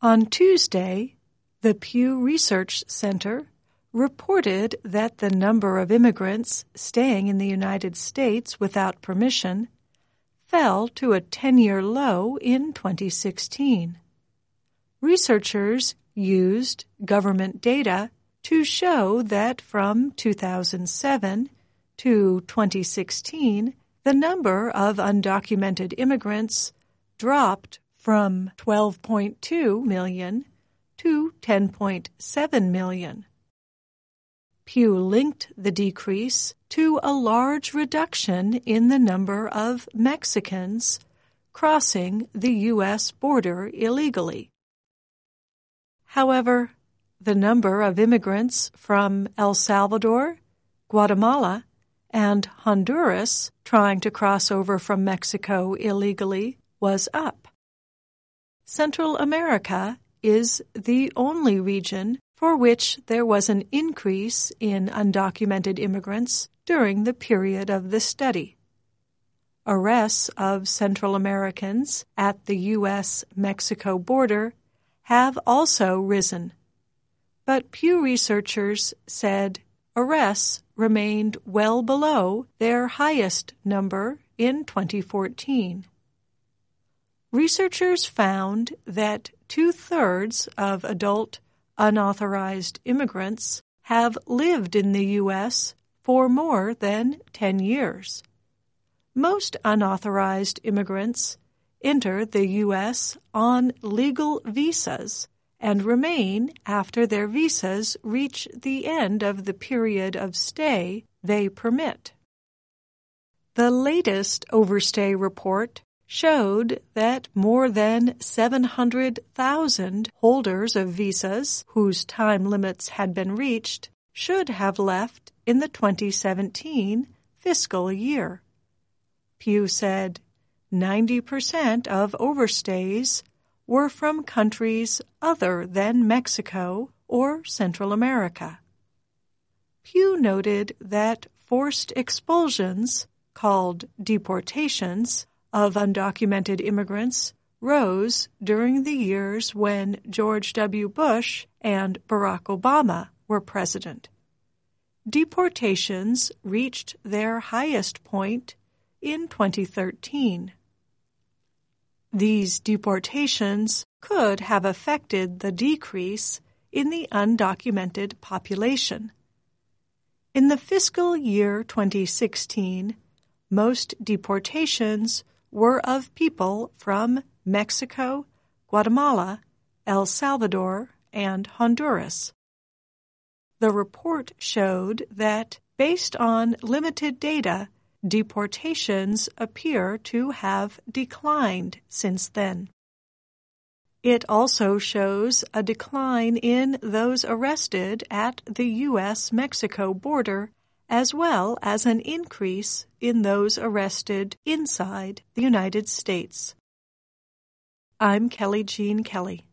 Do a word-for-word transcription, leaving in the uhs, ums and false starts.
On Tuesday, the Pew Research Center reported that the number of immigrants staying in the United States without permission fell to a ten-year low in twenty sixteen. Researchers used government data to show that from two thousand seven to twenty sixteen, the number of undocumented immigrants dropped from twelve point two million to ten point seven million. Pew linked the decrease to a large reduction in the number of Mexicans crossing the U S border illegally. However, the number of immigrants from El Salvador, Guatemala, and Honduras trying to cross over from Mexico illegally was up. Central America is the only region for which there was an increase in undocumented immigrants during the period of the study. Arrests of Central Americans at the U S Mexico border have also risen, but Pew researchers said arrests remained well below their highest number in twenty fourteen. Researchers found that two-thirds of adult unauthorized immigrants have lived in the U S for more than ten years. Most unauthorized immigrants enter the U S on legal visas and remain after their visas reach the end of the period of stay they permit. The latest overstay report showed that more than seven hundred thousand holders of visas whose time limits had been reached should have left in the twenty seventeen fiscal year. Pew said ninety percent of overstays were from countries other than Mexico or Central America. Pew noted that forced expulsions, called deportations, of undocumented immigrants rose during the years when George W. Bush and Barack Obama were president. Deportations reached their highest point in twenty thirteen. These deportations could have affected the decrease in the undocumented population. In the fiscal year twenty sixteen, most deportations were of people from Mexico, Guatemala, El Salvador, and Honduras. The report showed that, based on limited data, deportations appear to have declined since then. It also shows a decline in those arrested at the U S Mexico border, as well as an increase in those arrested inside the United States. I'm Kelly Jean Kelly.